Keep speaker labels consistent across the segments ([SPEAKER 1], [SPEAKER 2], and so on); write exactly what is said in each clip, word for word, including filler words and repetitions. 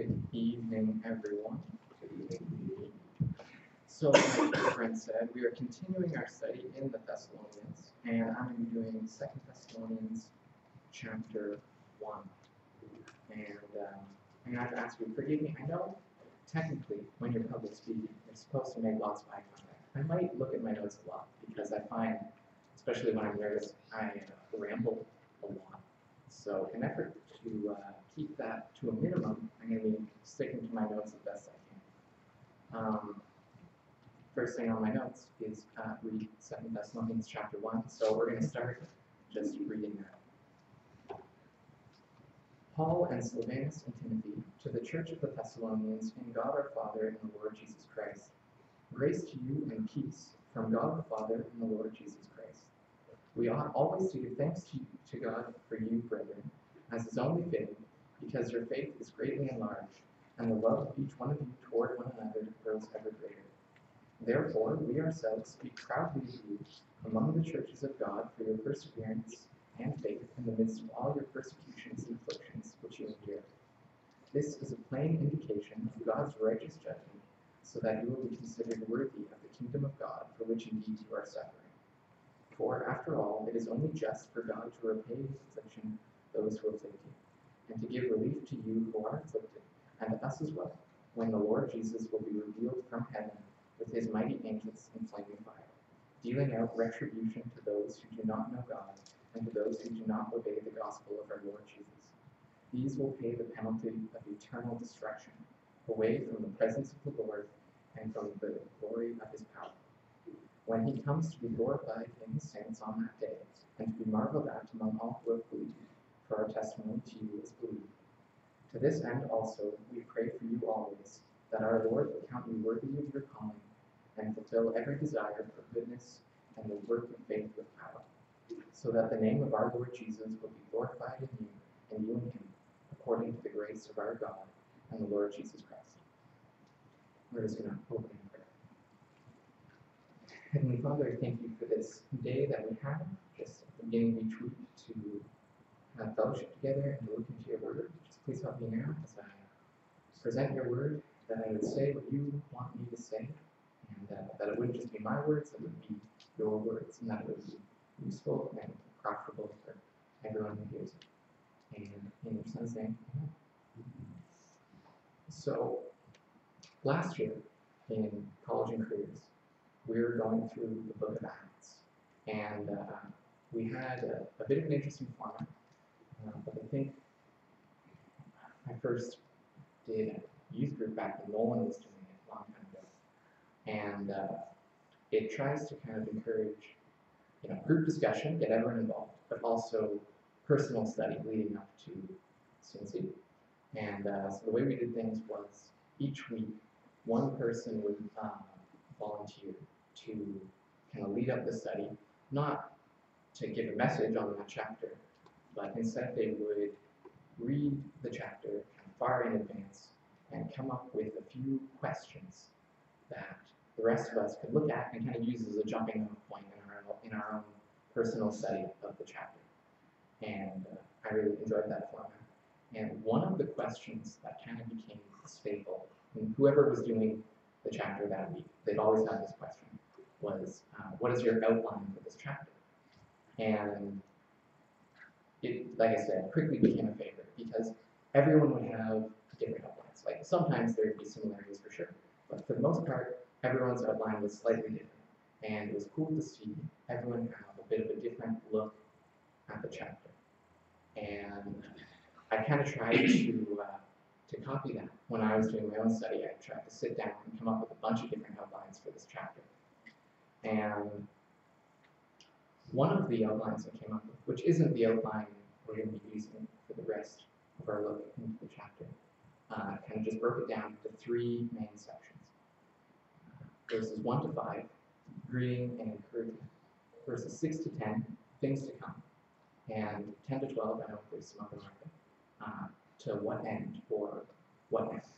[SPEAKER 1] Good evening, everyone. Good evening. So, like my friend said, we are continuing our study in the Thessalonians, and I'm going to be doing Second Thessalonians chapter one. And um, I'm going to have to ask you, forgive me, I know technically when you're public speaking, you're supposed to make lots of eye contact. I might look at my notes a lot because I find, especially when I'm nervous, I uh, ramble a lot. So, in an effort to uh, keep that to a minimum, I'm going to be sticking to my notes as best I can. Um, first thing on my notes is uh, read Second Thessalonians chapter one. So we're going to start just reading that. Paul and Silvanus and Timothy, to the church of the Thessalonians, in God our Father and the Lord Jesus Christ. Grace to you and peace from God the Father and the Lord Jesus Christ. We ought always to give thanks to, to God for you, brethren, as is only fitting, because your faith is greatly enlarged, and the love of each one of you toward one another grows ever greater. Therefore, we ourselves speak proudly of you among the churches of God for your perseverance and faith in the midst of all your persecutions and afflictions which you endure. This is a plain indication of God's righteous judgment, so that you will be considered worthy of the kingdom of God, for which indeed you are suffering. For, after all, it is only just for God to repay his affliction those who afflict you, and to give relief to you who are afflicted, and to us as well, when the Lord Jesus will be revealed from heaven with his mighty angels in flaming fire, dealing out retribution to those who do not know God, and to those who do not obey the gospel of our Lord Jesus. These will pay the penalty of eternal destruction, away from the presence of the Lord and from the glory of his power, when he comes to be glorified in his saints on that day, and to be marveled at among all who have believed, for our testimony to you is believed. To this end also we pray for you always, that our Lord will count you worthy of your calling, and fulfill every desire for goodness and the work of faith with power, so that the name of our Lord Jesus will be glorified in you, and you in him, according to the grace of our God and the Lord Jesus Christ. We're just going to open in prayer. Heavenly Father, I thank you for this day that we have, just at the beginning of each week, to have fellowship together and to look into your word. Just please help me now as I present your word, that I would say what you want me to say, and uh, that it wouldn't just be my words, it would be your words, and that it would be useful and profitable for everyone who hears it. And in your son's name, amen. So, last year in College and Careers, we were going through the book of Acts, and uh, we had a, a bit of an interesting format, uh, but I think I first did a youth group back when Nolan was doing it a long time ago, and uh, it tries to kind of encourage, you know, group discussion, get everyone involved, but also personal study leading up to Cincy. And uh, so the way we did things was each week, one person would uh, volunteer to kind of lead up the study, not to give a message on that chapter, but instead they would read the chapter kind of far in advance and come up with a few questions that the rest of us could look at and kind of use as a jumping off point in our, in our own personal study of the chapter. And uh, I really enjoyed that format. And one of the questions that kind of became a staple, and whoever was doing the chapter that week, they'd always have this question, was, uh, what is your outline for this chapter? And it, like I said, quickly became a favorite because everyone would have different outlines. Like sometimes there would be similarities for sure, but for the most part, everyone's outline was slightly different. And it was cool to see everyone have a bit of a different look at the chapter. And I kind of tried to uh, to copy that. When I was doing my own study, I tried to sit down and come up with a bunch of different outlines for this chapter. And one of the outlines I came up with, which isn't the outline we're going to be using for the rest of our look into the chapter, uh, kind of just broke it down into three main sections. Uh, verses one to five, greeting and encouragement. Verses six to ten, things to come. And ten to twelve, I know there's some other market, uh, to what end or what next.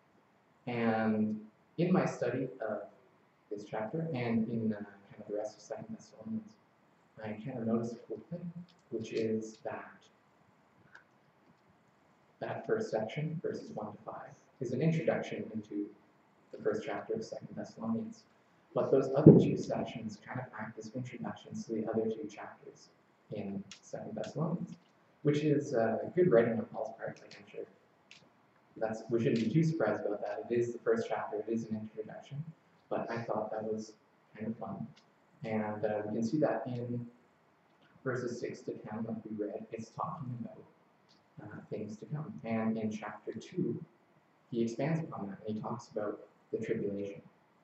[SPEAKER 1] And in my study of this chapter and in uh, kind of the rest of Second Thessalonians, I kind of noticed a cool thing, which is that that first section, verses one to five, is an introduction into the first chapter of Second Thessalonians. But those other two sections kind of act as introductions to the other two chapters in Second Thessalonians, which is uh, good writing on Paul's part, like I'm sure. That's, we shouldn't be too surprised about that. It is the first chapter, it is an introduction, but I thought that was kind of fun. And uh, we can see that in verses six to ten, like we read, it's talking about uh, things to come. And in chapter two, he expands upon that, and he talks about the tribulation.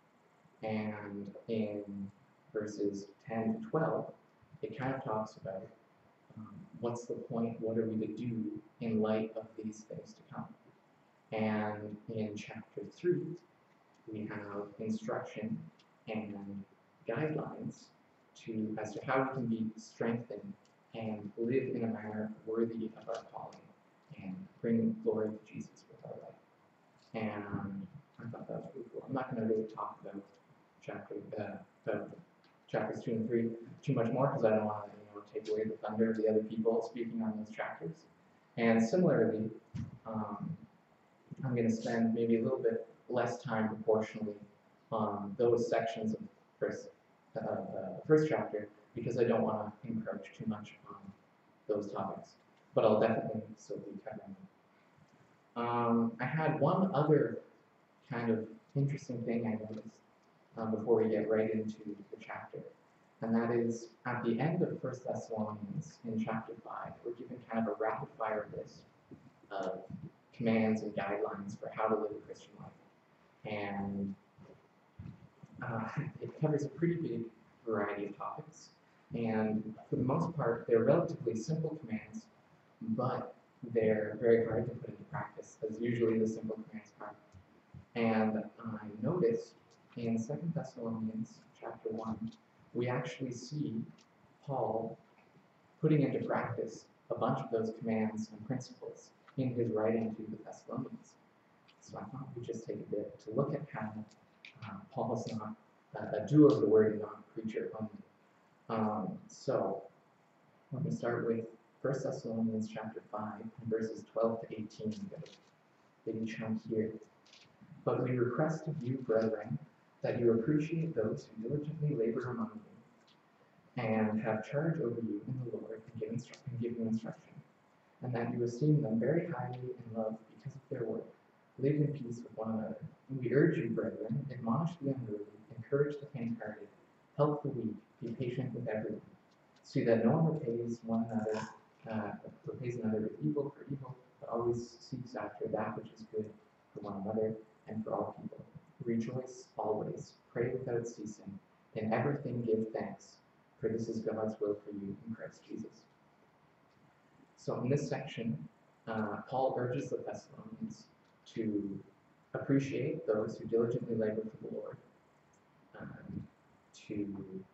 [SPEAKER 1] And in verses ten to twelve, it kind of talks about um, what's the point, what are we to do in light of these things to come. And in chapter three, we have instruction and guidelines to as to how we can be strengthened and live in a manner worthy of our calling and bring glory to Jesus with our life. And I thought that was pretty cool. I'm not going to really talk about chapter uh, about chapters two and three too much more because I don't want to you know take away the thunder of the other people speaking on those chapters. And similarly, um, I'm going to spend maybe a little bit less time proportionally on those sections of first uh, the first chapter because I don't want to encroach too much on those topics. But I'll definitely still be covering them. Um, I had one other kind of interesting thing I noticed uh, before we get right into the chapter, and that is at the end of First Thessalonians in chapter five, we're given kind of a rapid fire list of commands and guidelines for how to live a Christian life, and uh, it covers a pretty big variety of topics. And for the most part, they're relatively simple commands, but they're very hard to put into practice, as usually the simple commands are. And I noticed in Second Thessalonians chapter one, we actually see Paul putting into practice a bunch of those commands and principles in his writing to the Thessalonians. So I thought we'd just take a bit to look at how uh, Paul's not uh, a doer of the word and not a preacher only. Um, so let me start with First Thessalonians chapter five, verses twelve to eighteen. We've got a big chunk here. But we request of you, brethren, that you appreciate those who diligently labor among you, and have charge over you in the Lord, and give, instru- and give you instruction, and that you esteem them very highly in love because of their work. Live in peace with one another. And we urge you, brethren, admonish the unruly, encourage the faint-hearted, help the weak, be patient with everyone. See that no one repays one another, uh, repays another with evil for evil, but always seeks after that which is good for one another and for all people. Rejoice always, pray without ceasing, in everything give thanks, for this is God's will for you in Christ Jesus. So in this section, uh, Paul urges the Thessalonians to appreciate those who diligently labor for the Lord, um, to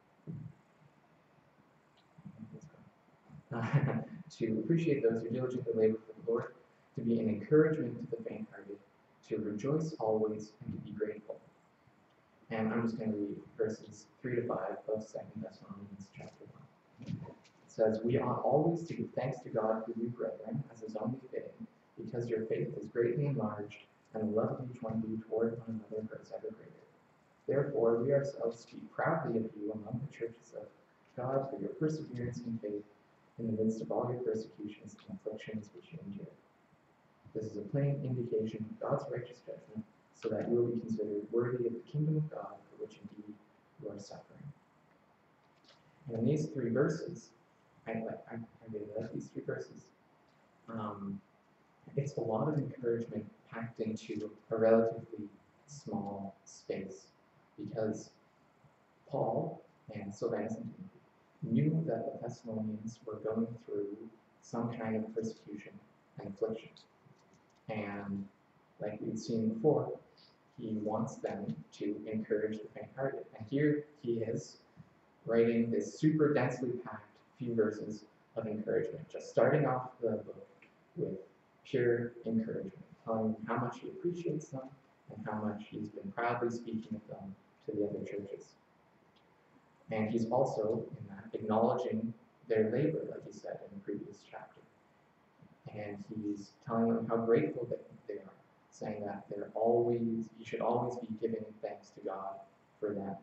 [SPEAKER 1] uh, to appreciate those who diligently labor for the Lord, to be an encouragement to the faint-hearted, to rejoice always, and to be grateful. And I'm just going to read verses three to five of Second Thessalonians chapter one. It says, "We ought always to give thanks to God for you, brethren, as is only fitting, because your faith is greatly enlarged, and the love of each one of you toward one another grows ever greater. Therefore, we ourselves speak proudly of you among the churches of God for your perseverance in faith in the midst of all your persecutions and afflictions which you endure. This is a plain indication of God's righteous judgment, so that you will be considered worthy of the kingdom of God, for which indeed you are suffering." And in these three verses, I, I, I really like these three verses. Um, it's a lot of encouragement packed into a relatively small space, because Paul and Silvanus and Timothy knew that the Thessalonians were going through some kind of persecution and affliction. And like we've seen before, he wants them to encourage the faint-hearted. And here he is writing this super densely packed few verses of encouragement, just starting off the book with pure encouragement, telling them how much he appreciates them and how much he's been proudly speaking of them to the other churches. And he's also, in that, acknowledging their labor, like he said in the previous chapter. And he's telling them how grateful that they are, saying that they're always, you should always be giving thanks to God for them.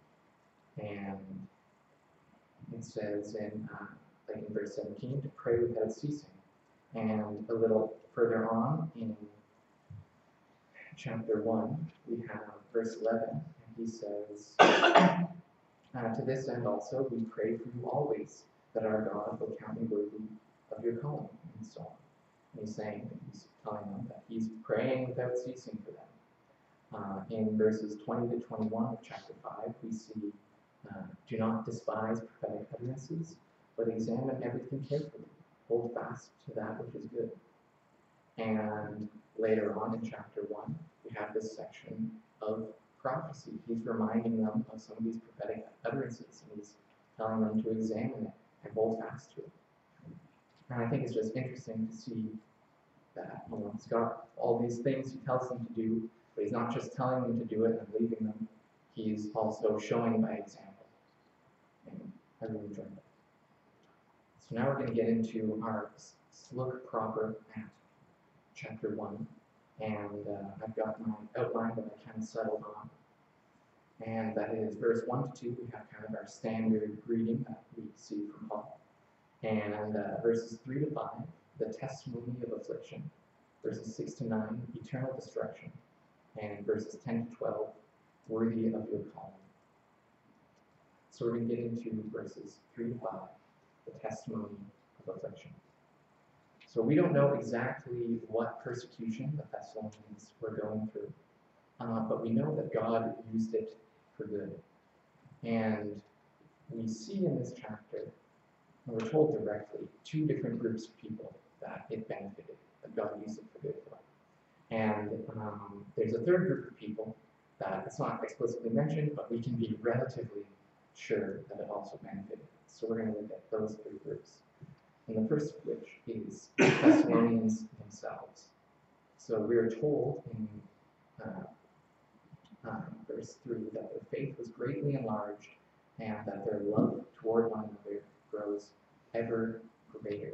[SPEAKER 1] And it says in, uh, like in verse seventeen, to pray without ceasing. And a little further on in chapter one, we have verse eleven, and he says, uh, to this end also we pray for you always, that our God will count you worthy of your calling, and so on. And he's saying, he's telling them that he's praying without ceasing for them. Uh, in verses twenty to twenty-one of chapter five, we see, uh, do not despise prophetic utterances, but examine everything carefully. Hold fast to that which is good. And later on in chapter one, we have this section of prophecy. He's reminding them of some of these prophetic utterances, and he's telling them to examine it and hold fast to it. And I think it's just interesting to see that, you know, he's got all these things he tells them to do, but he's not just telling them to do it and leaving them. He's also showing by example. And I really enjoyed that. So now we're going to get into our look proper at chapter one. And uh, I've got my outline that I kind of settled on. And that is verse one to two, we have kind of our standard greeting that we see from Paul. And uh, verses three to five, the testimony of affliction. Verses six to nine, eternal destruction. And verses ten to twelve, worthy of your calling. So we're going to get into verses three to five, the testimony of affliction. So we don't know exactly what persecution the Thessalonians were going through, uh, but we know that God used it for good. And we see in this chapter, and we're told directly, two different groups of people that it benefited, that God used it for good for. And um, there's a third group of people that it's not explicitly mentioned, but we can be relatively sure that it also benefited. So we're going to look at those three groups. And the first of which is the Thessalonians themselves. So we are told in uh, uh, verse three that their faith was greatly enlarged and that their love toward one another grows ever greater.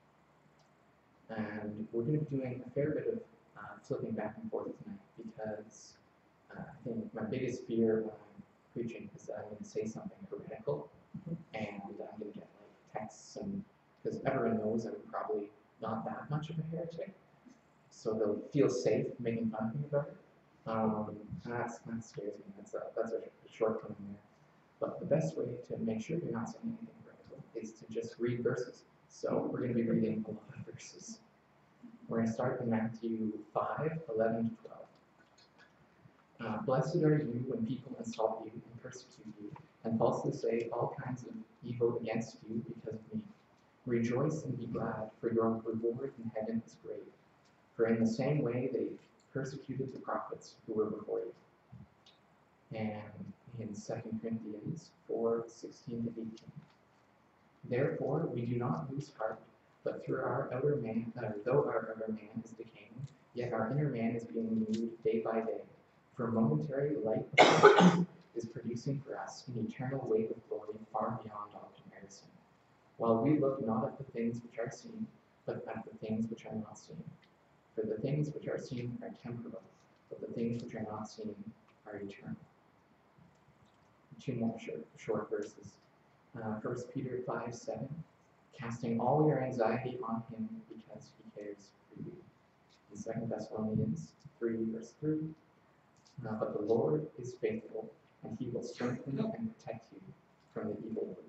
[SPEAKER 1] And we're going to be doing a fair bit of uh, flipping back and forth tonight because uh, I think my biggest fear when I'm preaching is that I'm going to say something heretical and I'm going to get like texts, and because everyone knows I'm probably not that much of a heretic, so they'll feel safe making fun of me about it. Um, and that's, that scares me. That's a, that's a shortcoming there. But the best way to make sure you're not saying anything heretical is to just read verses. So we're going to be reading a lot of verses. We're going to start in Matthew five, eleven to twelve. Uh, Blessed are you when people insult you and persecute you, and falsely say all kinds of evil against you because of me. Rejoice and be glad, for your reward in heaven is great. For in the same way they persecuted the prophets who were before you. And in Second Corinthians four, sixteen to eighteen. Therefore we do not lose heart, but through our outer man, uh, though our outer man is decaying, yet our inner man is being renewed day by day. For momentary light affliction is producing for us an eternal weight of glory far beyond all comparison. While we look not at the things which are seen, but at the things which are not seen. For the things which are seen are temporal, but the things which are not seen are eternal. Two more short, short verses. Uh, First Peter five, seven. Casting all your anxiety on him because he cares for you. And Second Thessalonians three, verse three. Uh, but the Lord is faithful, and he will strengthen and protect you from the evil one.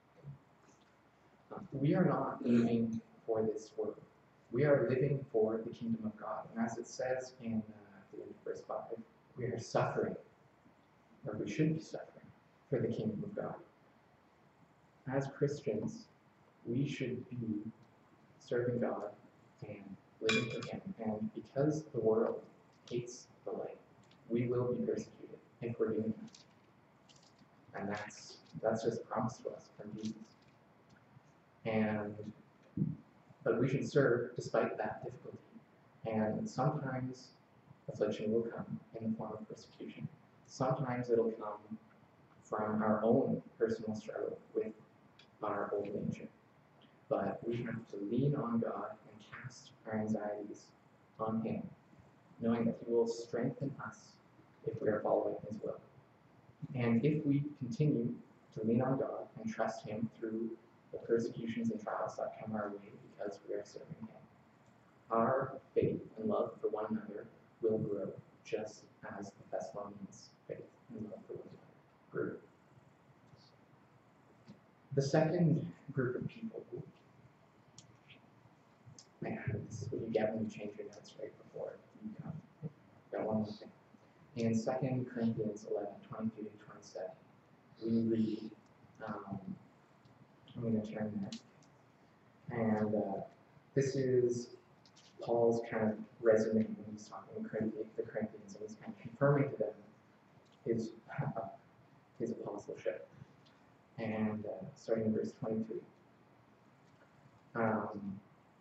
[SPEAKER 1] Uh, we are not living for this world. We are living for the kingdom of God. And as it says in uh, the end of verse five, we are suffering, or we should be suffering, for the kingdom of God. As Christians, we should be serving God and living for him. And because the world hates the light, we will be persecuted if we're doing that. And that's that's just promised to us from Jesus. And but we should serve despite that difficulty. And sometimes affliction will come in the form of persecution. Sometimes it'll come from our own personal struggle with our old nature. But we have to lean on God and cast our anxieties on him, knowing that he will strengthen us if we are following his will. And if we continue to lean on God and trust him through the persecutions and trials that come our way because we are serving him, our faith and love for one another will grow, just as the Thessalonians' faith and love for one another grew. The second group of people, I have this, what you get when you change your notes right before you come. Got one more thing. In Second Corinthians eleven, twenty-three to twenty-seven, we read, um, I'm going to turn there, and uh, this is Paul's kind of resume when he's talking to the Corinthians, and he's kind of confirming to them his, uh, his apostleship. And uh, starting in verse twenty-three. Um,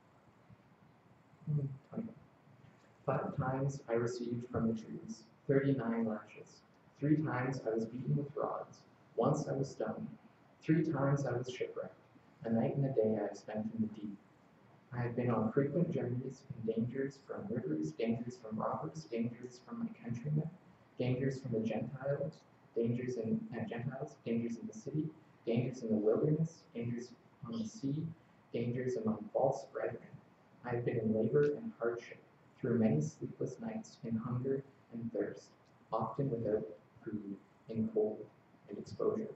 [SPEAKER 1] Five times I received from the Jews thirty-nine lashes. Three times I was beaten with rods. Once I was stoned. Three times I was shipwrecked. A night and a day I have spent in the deep. I have been on frequent journeys in dangers from rivers, dangers from robbers, dangers from my countrymen, dangers from the Gentiles, dangers in uh, Gentiles, dangers in the city, dangers in the wilderness, dangers on the sea, dangers among false brethren. I have been in labor and hardship, through many sleepless nights, in hunger and thirst, often without food, in cold and exposure.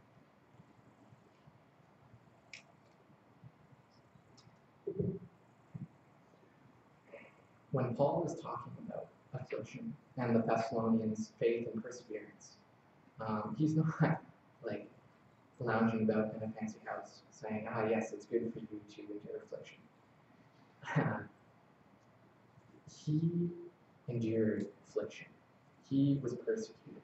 [SPEAKER 1] When Paul is talking about affliction and the Thessalonians' faith and perseverance, um, he's not like lounging about in a fancy house saying, ah, yes, it's good for you to endure affliction. He endured affliction. He was persecuted.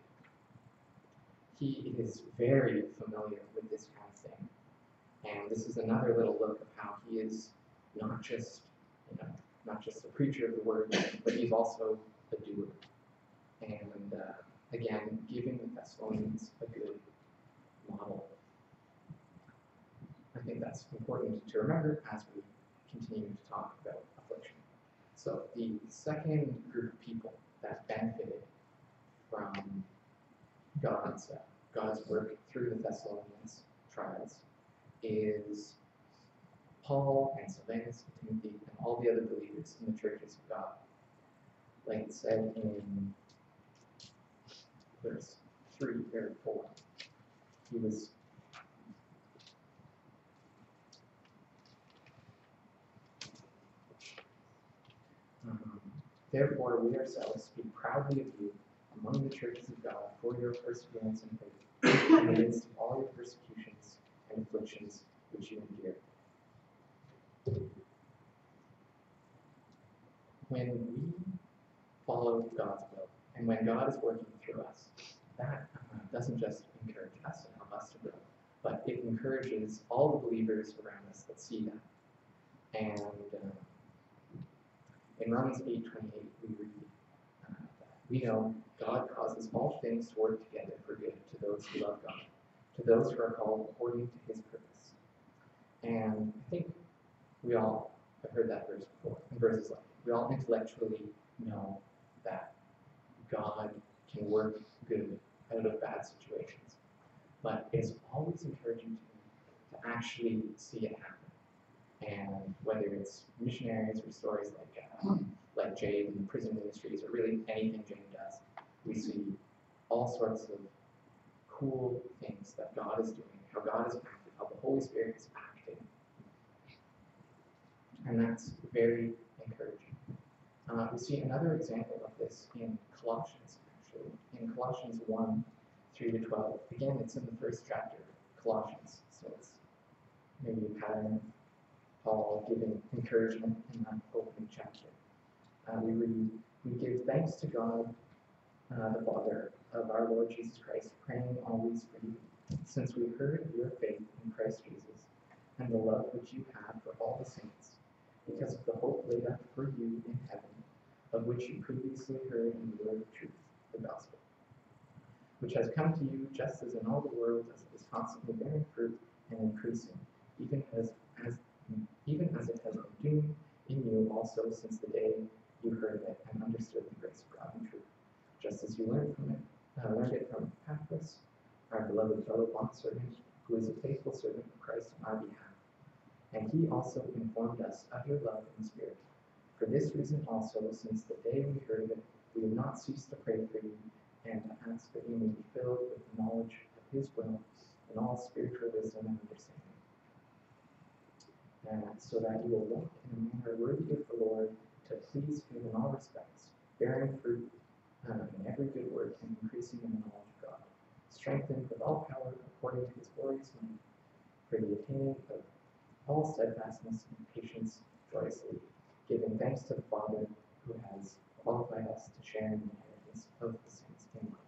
[SPEAKER 1] He is very familiar with this kind of thing. And this is another little look of how he is not just, you know, not just a preacher of the word, but he's also a doer. And uh, again, giving the Thessalonians a good model. I think that's important to remember as we continue to talk about affliction. So the second group of people that benefited from God's uh, God's work through the Thessalonians trials is Paul and Silvanus and Timothy and all the other believers in the churches of God. Like it said in verse three or four, he was um, therefore we ourselves speak proudly of you among the churches of God for your perseverance and faith in the midst of all your persecutions and afflictions which you endure. When we follow God's will, and when God is working through us, that uh, doesn't just encourage us and help us to grow, but it encourages all the believers around us that see that. And uh, in Romans eight twenty-eight, we read uh, that we know God causes all things to work together for good to those who love God, to those who are called according to his purpose. And I think we all have heard that verse before, and verses like it. We all intellectually know that God can work good out of bad situations. But it's always encouraging to, to actually see it happen. And whether it's missionaries or stories like uh, like Jade in the prison ministries, or really anything Jade does, we see all sorts of cool things that God is doing, how God is active, how the Holy Spirit is acting. And that's very encouraging. Uh, we see another example of this in Colossians, actually. In Colossians one, three to twelve. Again, it's in the first chapter of Colossians, so it's maybe a pattern of Paul giving encouragement in that opening chapter. Uh, we read, we give thanks to God, uh, the Father of our Lord Jesus Christ, praying always for you, since we heard of your faith in Christ Jesus, and the love which you have for all the saints, because of the hope laid up for you in heaven, of which you previously heard in the word of truth, the gospel, which has come to you just as in all the world as it is constantly bearing fruit and increasing, even as, as even as it has been doing in you also since the day you heard of it and understood the grace of God and truth, just as you learned from it, uh, learned it from Epaphras, our beloved fellow bondservant, who is a faithful servant of Christ on our behalf. And he also informed us of your love in spirit. For this reason also, since the day we heard of it, we have not ceased to pray for you and to ask that you may be filled with the knowledge of his will and all spiritual wisdom and understanding, uh, so that you will walk in a manner worthy of the Lord, to please him in all respects, bearing fruit uh, in every good work and increasing in the knowledge of God, strengthened with all power according to his glorious might, for the attaining of all steadfastness and patience joyously, giving thanks to the Father who has qualified us to share in the inheritance of the saints in light.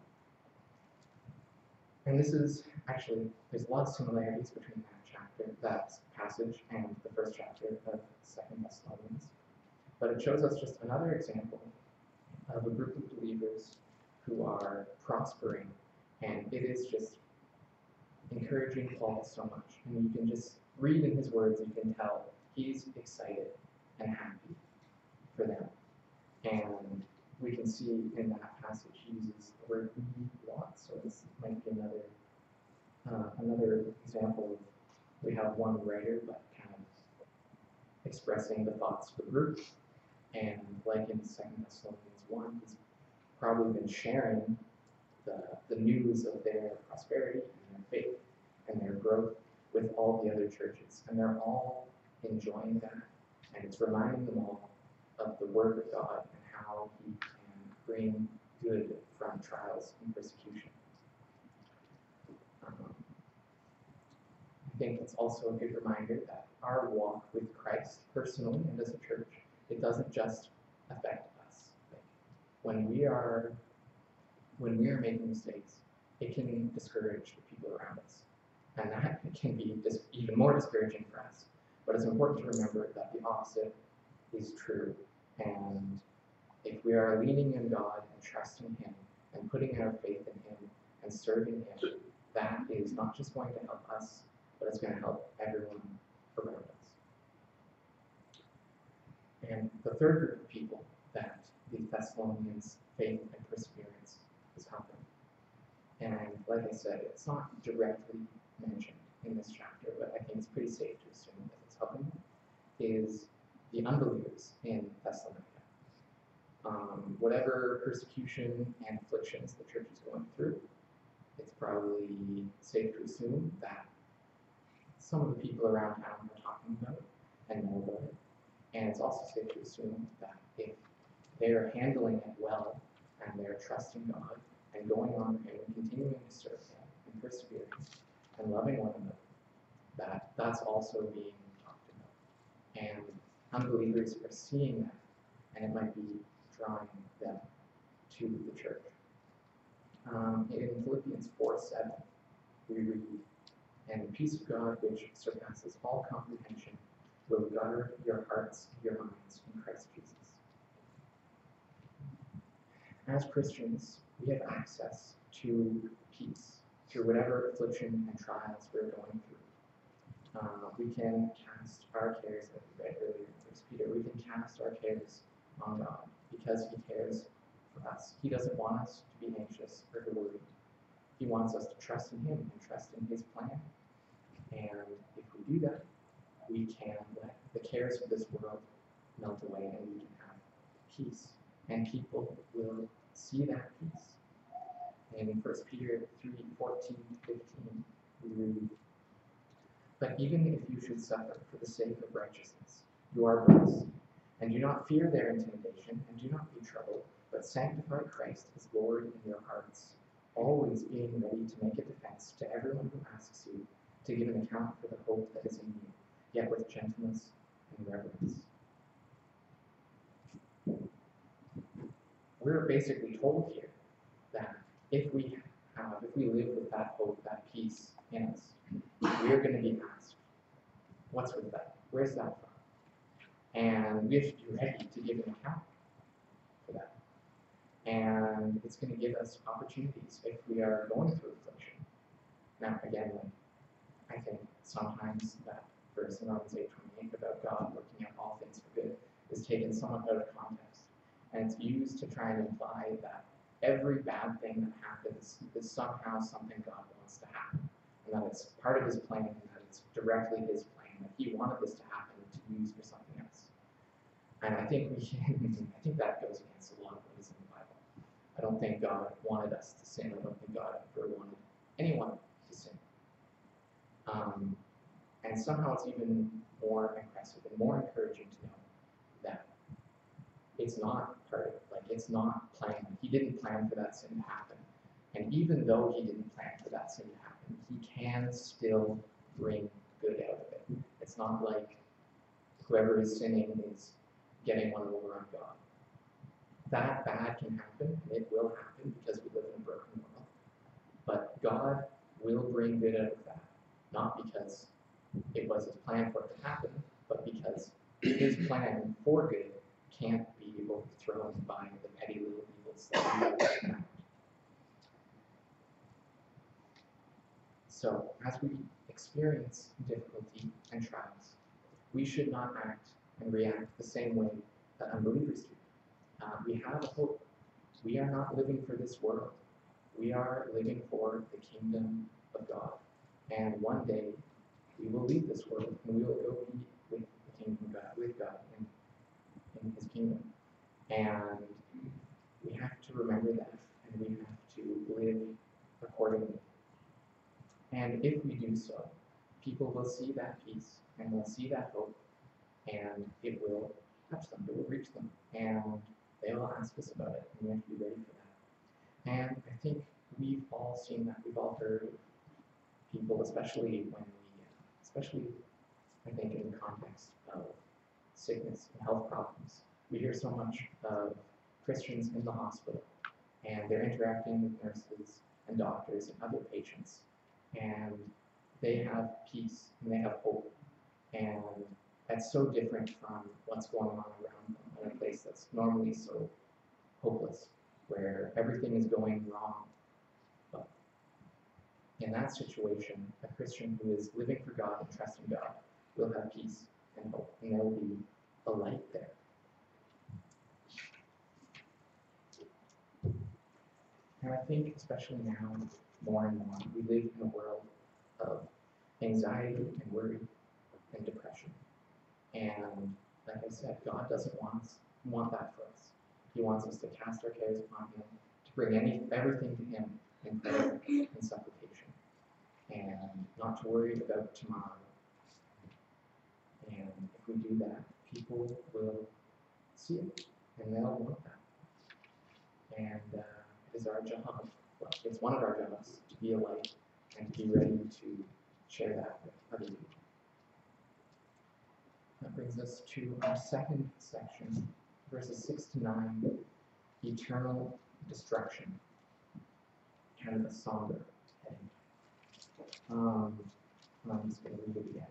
[SPEAKER 1] And this is actually, there's a lot of similarities between that chapter, that passage, and the first chapter of Second Thessalonians. But it shows us just another example of a group of believers who are prospering, and it is just encouraging Paul so much. And you can just read in his words, you can tell he's excited and happy for them. And we can see in that passage he uses the word we lots. So this might be another uh, another example of, we have one writer but kind of expressing the thoughts of the group. And like in Second Thessalonians one, he's probably been sharing the, the news of their prosperity and their faith and their growth with all the other churches. And they're all enjoying that. And it's reminding them all of the work of God and how he can bring good from trials and persecution. Um, I think it's also a good reminder that our walk with Christ personally and as a church, it doesn't just affect us. Like when we are when we are making mistakes, it can discourage the people around us. And that can be dis- even more discouraging for us. But it's important to remember that the opposite is true. And if we are leaning in God and trusting him and putting our faith in him and serving him, that is not just going to help us, but it's going to help everyone around us. And the third group of people that the Thessalonians' faith and perseverance is helping. And like I said, it's not directly mentioned in this chapter, but I think it's pretty safe to assume that it's helping, is the unbelievers in Thessalonica. Um, whatever persecution and afflictions the church is going through, it's probably safe to assume that some of the people around town are talking about it and know about it. And it's also safe to assume that if they're handling it well and they're trusting God and going on with him and continuing to serve him and persevering and loving one another, that that's also being talked about. And unbelievers are seeing that, and it might be drawing them to the church. Um, in Philippians four seven, we read, "And the peace of God, which surpasses all comprehension, will guard your hearts and your minds in Christ Jesus." As Christians, we have access to peace through whatever affliction and trials we're going through. Uh, we can cast our cares, as we read earlier in First Peter, we can cast our cares on God because he cares for us. He doesn't want us to be anxious or to worry. He wants us to trust in him and trust in his plan. And if we do that, we can let the cares of this world melt away and we can have peace. And people will see that peace. And in First Peter three fourteen to fifteen, we read, "But even if you should suffer for the sake of righteousness, you are blessed. And do not fear their intimidation, and do not be troubled, but sanctify Christ as Lord in your hearts, always being ready to make a defense to everyone who asks you to give an account for the hope that is in you, yet with gentleness and reverence." We're basically told here that if we have, if we live with that hope, that peace in us, we are going to be asked, what's with that? Where's that from? And we have to be ready to give an account for that. And it's going to give us opportunities if we are going through affliction. Now, again, like, I think sometimes that verse in Romans eight twenty twenty-eight about God working out all things for good is taken somewhat out of context. And it's used to try and imply that every bad thing that happens is somehow something God wants to happen. And that it's part of his plan, and that it's directly his plan, that he wanted this to happen to use for something else. And I think we can, I think that goes against a lot of what is in the Bible. I don't think God wanted us to sin. I don't think God ever wanted anyone to sin. Um, and somehow it's even more impressive and more encouraging to know that it's not part of it. Like, it's not planned. He didn't plan for that sin to happen. And even though he didn't plan for that sin to happen, he can still bring good out of it. It's not like whoever is sinning is getting one over on God. That bad can happen, and it will happen because we live in a broken world. But God will bring good out of that, not because it was his plan for it to happen, but because his plan for good can't be overthrown by the petty little evils that we have. So, as we experience difficulty and trials, we should not act and react the same way that unbelievers do. Uh, we have a hope. We are not living for this world. We are living for the kingdom of God. And one day, we will leave this world and we will go be with the kingdom of God, with God in, in his kingdom. And we have to remember that, and we have to live accordingly. And if we do so, people will see that peace and will see that hope, and it will touch them, it will reach them, and they will ask us about it, and we have to be ready for that. And I think we've all seen that, we've all heard of people, especially when we, especially I think in the context of sickness and health problems. We hear so much of Christians in the hospital, and they're interacting with nurses and doctors and other patients, and they have peace and they have hope, and that's so different from what's going on around them in a place that's normally so hopeless, where everything is going wrong. But in that situation, a Christian who is living for God and trusting God will have peace and hope, and there will be a light there. And I think, especially now, more and more, we live in a world of anxiety and worry and depression. And like I said, God doesn't want us, want that for us. He wants us to cast our cares upon him, to bring any everything to him in prayer and supplication, and not to worry about tomorrow. And if we do that, people will see it, and they'll want that. And uh, it is our job, well, it's one of our jobs, to be a light and to be ready to share that with other people. That brings us to our second section, verses six to nine, eternal destruction, kind of a somber heading. Um, I'm just going to read it again.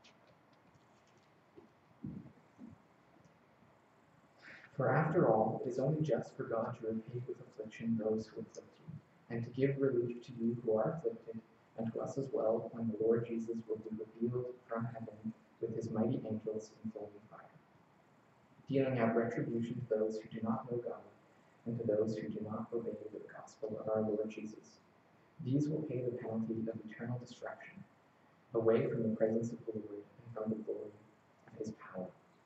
[SPEAKER 1] For after all, it is only just for God to repay with affliction those who afflict you, and to give relief to you who are afflicted, and to us as well, when the Lord Jesus will be revealed from heaven with his mighty angels in flaming fire, dealing out retribution to those who do not know God, and to those who do not obey the gospel of our Lord Jesus. These will pay the penalty of eternal destruction, away from the presence of the Lord and from the glory of his power.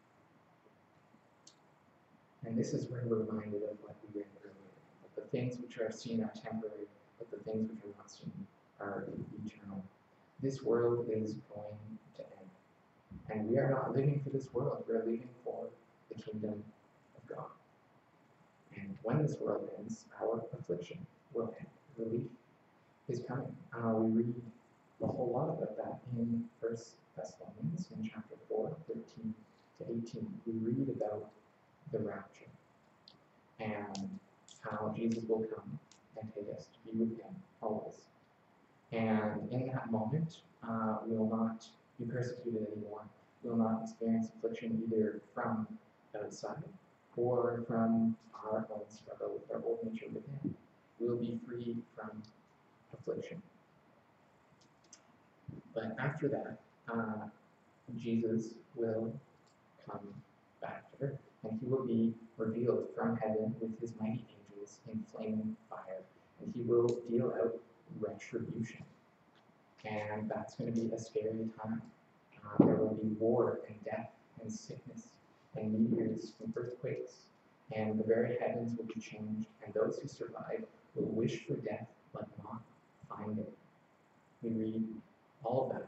[SPEAKER 1] And this is where we're reminded of what we read earlier, that the things which are seen are temporary, but the things which are not seen are eternal. This world is going to end. And we are not living for this world, we are living for the kingdom of God. And when this world ends, our affliction will end. Relief is coming. Uh, we read a whole lot about that in First Thessalonians in chapter four, thirteen to eighteen. We read about the rapture and how Jesus will come and take us to be with him always. And in that moment, uh, we will not be persecuted anymore. We will not experience affliction either from outside or from our own struggle with our old nature within. We will be free from affliction. But after that, uh, Jesus will come back to earth, and he will be revealed from heaven with his mighty angels in flaming fire, and he will deal out retribution. And that's going to be a scary time. Uh, there will be war and death and sickness and meteors and earthquakes, and the very heavens will be changed, and those who survive will wish for death but not find it. We read all of that.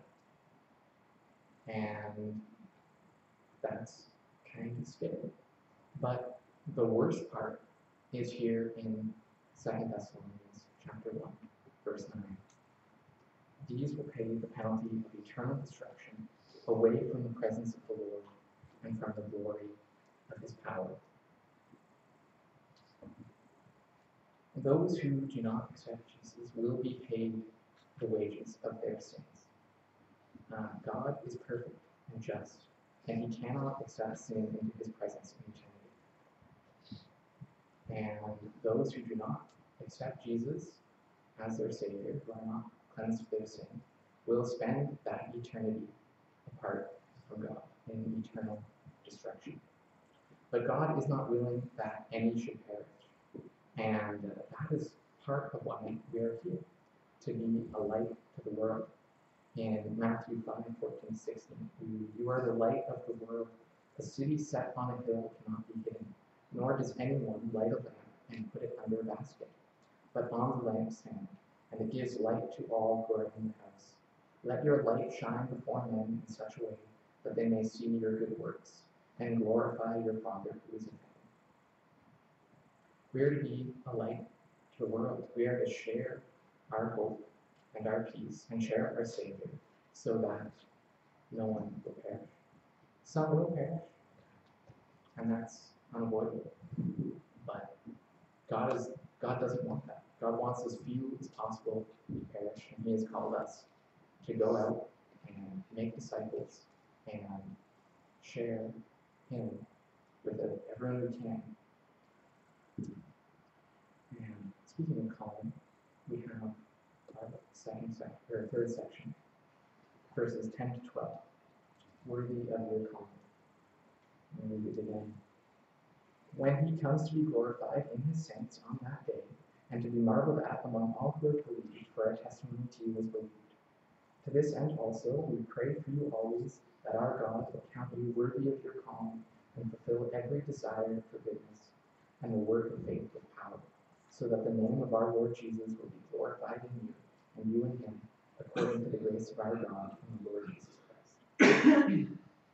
[SPEAKER 1] And that's kind of scary. But the worst part is here in Second Thessalonians chapter one, verse nine. These will pay the penalty of eternal destruction away from the presence of the Lord and from the glory of his power. Those who do not accept Jesus will be paid the wages of their sins. Uh, God is perfect and just, and he cannot accept sin into his presence in eternity. And those who do not accept Jesus as their Savior, who are not cleansed of their sin, will spend that eternity apart from God in eternal destruction. But God is not willing that any should perish. And uh, that is part of why we are here, to be a light to the world. In Matthew five, fourteen, sixteen, you, you are the light of the world. A city set on a hill cannot be hidden, nor does anyone light a lamp and put it under a basket, but on the lampstand, and it gives light to all who are in the house. Let your light shine before men in such a way that they may see your good works and glorify your Father who is in heaven. We are to be a light to the world. We are to share our hope and our peace and share our Savior so that no one will perish. Some will perish, and that's unavoidable. But God is God doesn't want that. God wants as few as possible to perish, and he has called us to go out and make disciples and share him with everyone we can. And speaking of calling, we have our second section, or third section, verses ten to twelve. Worthy of your calling. And we read it again. When he comes to be glorified in his saints on that day, and to be marveled at among all who have believed, for our testimony to you was believed. To this end also we pray for you always, that our God will count you worthy of your calling, and fulfill every desire for goodness, and the work of faith with power, so that the name of our Lord Jesus will be glorified in you, and you in him, according to the grace of our God and the Lord Jesus Christ.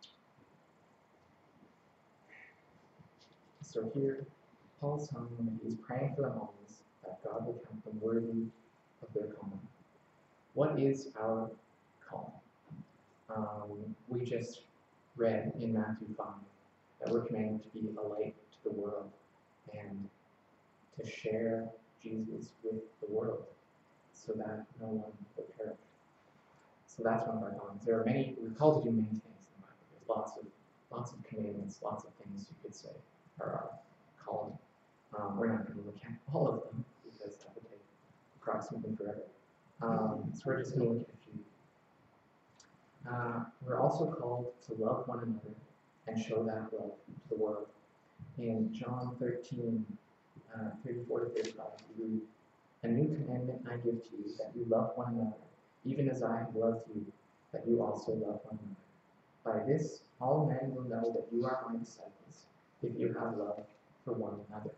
[SPEAKER 1] So here, Paul's telling them that he's praying for them always, that God will count them worthy of their calling. What is our calling? Um, we just read in Matthew five that we're commanded to be a light to the world and to share Jesus with the world so that no one will perish. So that's one of our callings. There are many, we're called to do many things in the Bible. There's lots of lots of commandments, lots of things you could say are our calling. Um, we're not going to look at all of them because that would take approximately forever. Um, so we're just going to look at a few. Uh, we're also called to love one another and show that love to the world. In John thirteen, uh, thirty-four to thirty-five, we read, "A new commandment I give to you, that you love one another, even as I have loved you, that you also love one another. By this, all men will know that you are my disciples, if you have love for one another."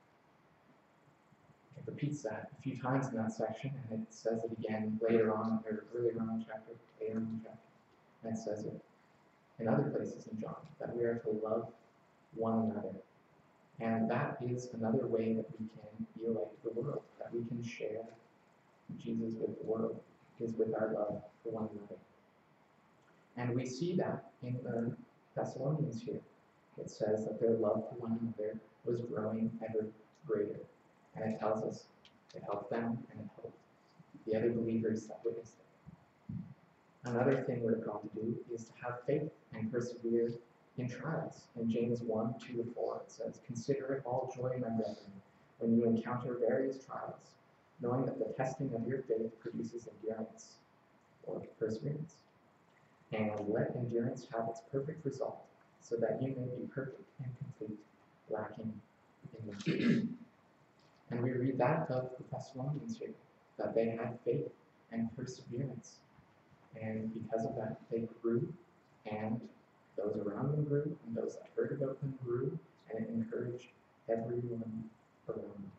[SPEAKER 1] It repeats that a few times in that section, and it says it again later on, or earlier on in the chapter, later on in the chapter. And it says it in other places in John, that we are to love one another. And that is another way that we can be a light to the world, that we can share Jesus with the world, is with our love for one another. And we see that in the Thessalonians here. It says that their love for one another was growing ever greater. And it tells us it helped them and it helped the other believers that witnessed it. Another thing we're called to do is to have faith and persevere in trials. In James one, two to four, it says, "Consider it all joy, my brethren, when you encounter various trials, knowing that the testing of your faith produces endurance," or perseverance. And let endurance have its perfect result, so that you may be perfect and complete, lacking in nothing. And we read that of the Thessalonians here, that they had faith and perseverance. And because of that, they grew, and those around them grew, and those that heard about them grew, and it encouraged everyone around them.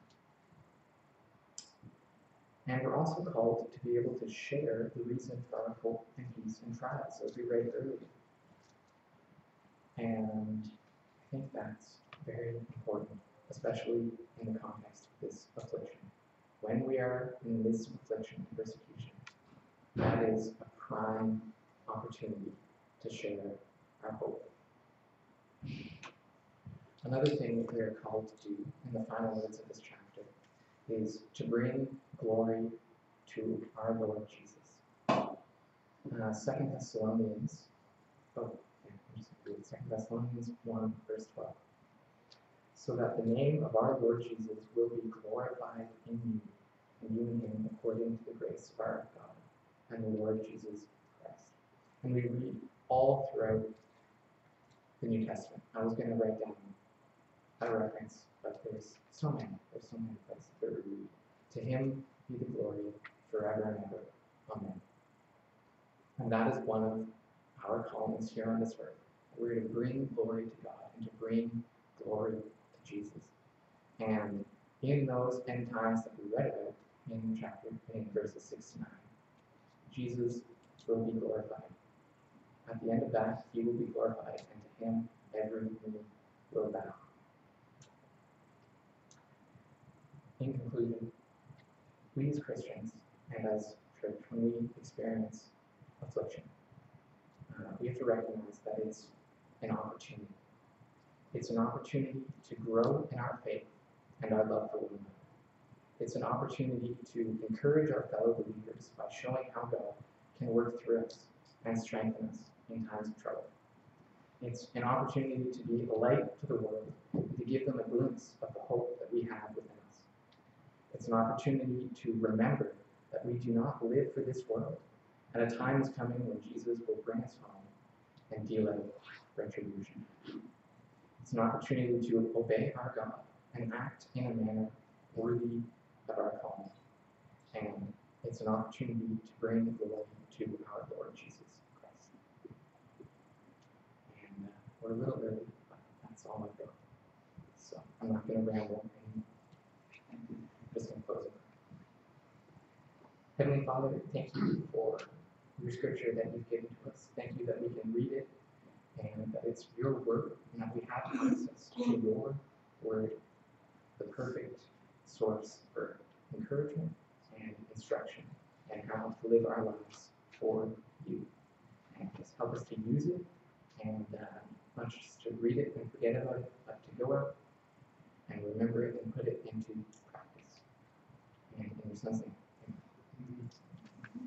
[SPEAKER 1] And we're also called to be able to share the reason for our hope and peace in trials, as we read earlier. And I think that's very important, especially in the context of this affliction. When we are in the midst of affliction and persecution, that is a prime opportunity to share our hope. Another thing that we are called to do in the final words of this chapter is to bring glory to our Lord Jesus. Uh, Second Thessalonians, oh, yeah, I'm just going to read Second Thessalonians one, verse twelve. So that the name of our Lord Jesus will be glorified in you, and you in him, according to the grace of our God and the Lord Jesus Christ. And we read all throughout the New Testament. I was going to write down a reference, but there's so many, there's so many places that we read. To him be the glory forever and ever. Amen. And that is one of our callings here on this earth. We're to bring glory to God and to bring glory to Jesus. And in those end times that we read about in chapter, in verses six to nine, Jesus will be glorified. At the end of that, he will be glorified, and to him every knee will bow. In conclusion, we as Christians and as church, when we experience affliction, uh, we have to recognize that it's an opportunity. It's an opportunity to grow in our faith and our love for one another. It's an opportunity to encourage our fellow believers by showing how God can work through us and strengthen us in times of trouble. It's an opportunity to be a light to the world, to give them a glimpse of the hope that we have within us. It's an opportunity to remember that we do not live for this world, and a time is coming when Jesus will bring us home and deal out retribution. It's an opportunity to obey our God and act in a manner worthy of our calling. And it's an opportunity to bring glory to our Lord Jesus Christ. And uh, we're a little early, but that's all I've got. So I'm not going to ramble. I'm just going to close it. Heavenly Father, thank you for your scripture that you've given to us. Thank you that we can read it and that it's your word and that we have access to your word, the perfect source for encouragement and instruction and how to live our lives for you. And just help us to use it and uh, not just to read it and forget about it, but to go out and remember it and put it into practice. And in your son's name, amen.